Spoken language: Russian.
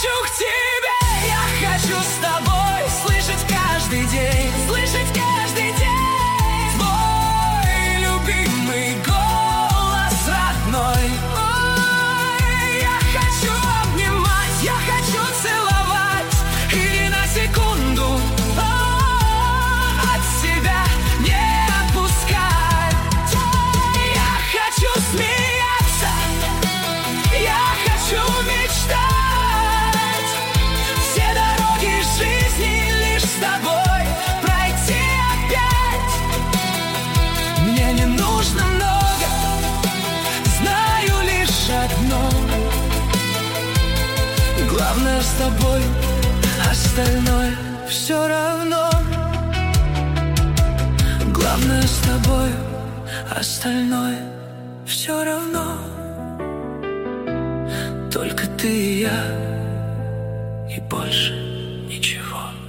хочу к тебе, я хочу с тобой слышать каждый день, слышать каждый день твой любимый голос родной. Ой, я хочу обнимать, я хочу целовать и ни на секунду от себя не отпускать. Я хочу смеяться, я хочу мечтать, все дороги жизни лишь с тобой пройти опять. Мне не нужно много, знаю лишь одно: главное с тобой, остальное все равно. Главное с тобой, остальное все равно. Только ты и я, и больше ничего.